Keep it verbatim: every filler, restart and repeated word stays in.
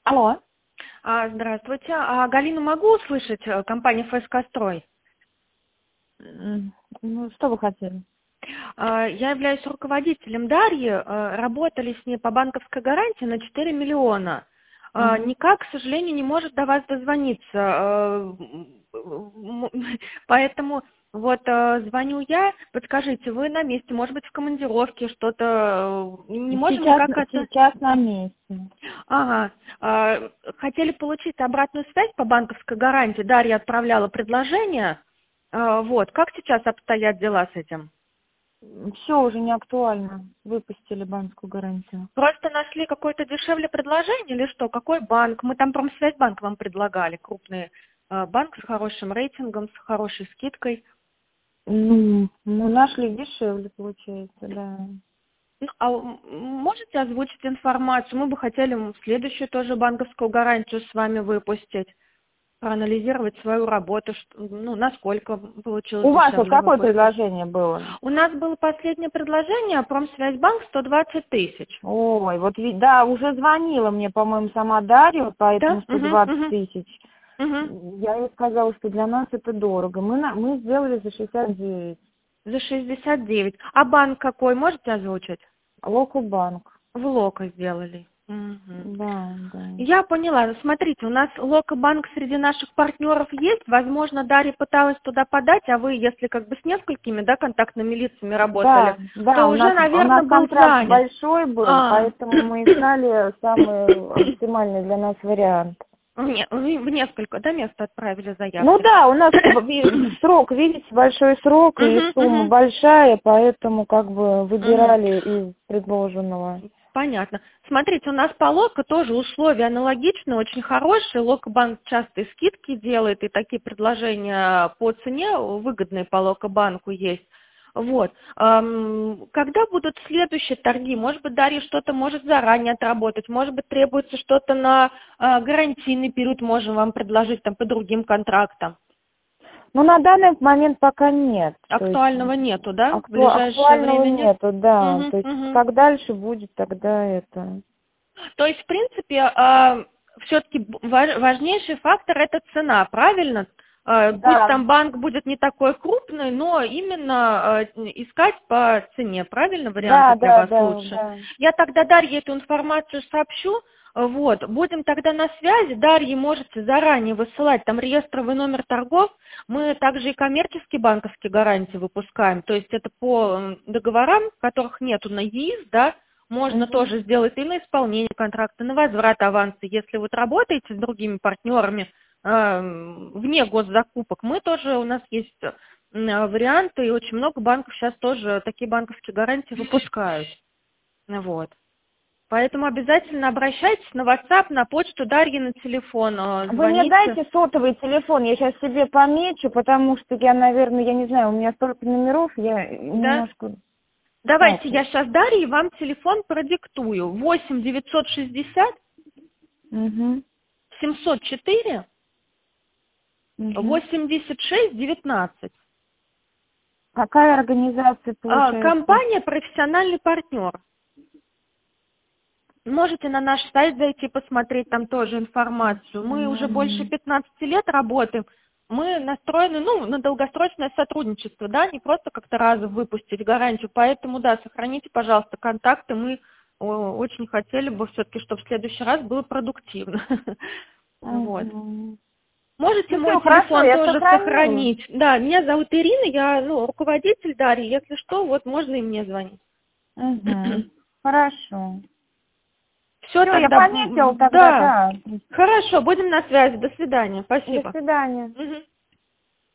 Алло. А, Здравствуйте. А Галину могу услышать? э, Компания ФСК «Строй». М, Ну, что вы хотели? А, Я являюсь руководителем Дарьи. э, Работали с ней по банковской гарантии на четыре миллиона. А, Мгм. Никак, к сожалению, не может до вас дозвониться. э, м, м, Поэтому вот э, звоню я. Подскажите, вы на месте, может быть, в командировке, что-то э, не можем Сейчас, никак это... сейчас на месте. Ага. А, Хотели получить обратную связь по банковской гарантии. Дарья отправляла предложение. А, Вот. Как сейчас обстоят дела с этим? Все уже не актуально. Выпустили банковскую гарантию. Просто нашли какое-то дешевле предложение или что? Какой банк? Мы там Промсвязьбанк вам предлагали. Крупный а, банк с хорошим рейтингом, с хорошей скидкой. Ну, мы нашли дешевле, получается, да. Ну, а м, можете озвучить информацию? Мы бы хотели м, следующую тоже банковскую гарантию с вами выпустить. Проанализировать свою работу, что- ну, насколько получилось У вас вот дешевле какое выпустить. предложение было? У нас было последнее предложение, Промсвязьбанк сто двадцать тысяч. Ой, вот ви- да, уже звонила мне, по-моему, сама Дарья, вот по этому Да? сто Угу, двадцать угу, тысяч. угу. Я ей сказала, что для нас это дорого. Мы, на- мы сделали за шестьдесят девять. За шестьдесят девять. А банк какой, можете озвучить? Локобанк. В Локо сделали. Мгм. Да, да. Я поняла. Ну, смотрите, у нас Локо-банк среди наших партнеров есть. Возможно, Дарья пыталась туда подать, а вы, если как бы с несколькими, да, контактными лицами работали, Да, да, то у уже, нас, у нас наверное, был контракт занят. большой был, А, поэтому мы искали самый оптимальный для нас вариант. Не, вы в несколько, да, мест отправили Ну заявки? да, у нас ви- срок, видите, большой срок и Мгм, сумма мгм, большая, поэтому как бы мгм. выбирали из предложенного. Понятно. Смотрите, у нас по Локо тоже условия аналогичные, очень хорошие. Локо-банк часто и скидки делает, и такие предложения по цене выгодные по Локо-банку есть. Вот. Ам, Когда будут следующие торги? Может быть, Дарья что-то может заранее отработать, может быть, требуется что-то на а, гарантийный период, можем вам предложить там по другим контрактам. Ну, на данный момент пока нет. То есть Актуального нету, да? В акту- ближайшее актуального время нет? нету, да. Мгм, То есть мгм. как дальше будет, тогда это... То есть, в принципе, все-таки важнейший фактор – это цена, правильно? Э, Пусть Да, там банк будет не такой крупный, но именно э, искать по цене, правильно, варианты да, для да, вас да, лучше. да. Я тогда Дарье эту информацию сообщу. Э, Вот, будем тогда на связи. Дарье можете заранее высылать там реестровый номер торгов. Мы также и коммерческие банковские гарантии выпускаем. То есть это по м, договорам, которых нету на ЕИС, да, можно Мгм. тоже сделать и на исполнение контракта, на возврат аванса. Если вот работаете с другими партнерами э, вне госзакупок, мы тоже, у нас есть э, варианты, и очень много банков сейчас тоже такие банковские гарантии выпускают. Вот. Поэтому обязательно обращайтесь на WhatsApp, на почту Дарьи, на телефон, э, Вы мне звоните. дайте сотовый телефон, я сейчас себе помечу, потому что я, наверное, я не знаю, у меня столько номеров, я Да? немножко... Так, Давайте я сейчас Дарье вам телефон продиктую. восемь девятьсот шестьдесят угу, семьсот четыре угу. восемьдесят шесть девятнадцать. Какая организация А, получается? Компания «Профессиональный партнер». Можете на наш сайт зайти, посмотреть там тоже информацию. Мы уже больше Профессиональный. пятнадцати лет работаем. Мы настроены, ну, на долгосрочное сотрудничество, да, не просто как-то разово выпустить гарантию. Поэтому, да, сохраните, пожалуйста, контакты. Мы о, очень хотели бы все-таки, чтобы в следующий раз было продуктивно. Вот. Угу. Можете Ну мой все, хорошо, телефон я тоже сохраню. сохранить. Да, меня зовут Ирина, я ну, руководитель Дарьи. Если что, вот можно и мне звонить. Угу. Хорошо. Все Все, я тогда, пометил м, тогда, да. да. Хорошо, будем на связи. До свидания. До Спасибо. свидания. Мгм.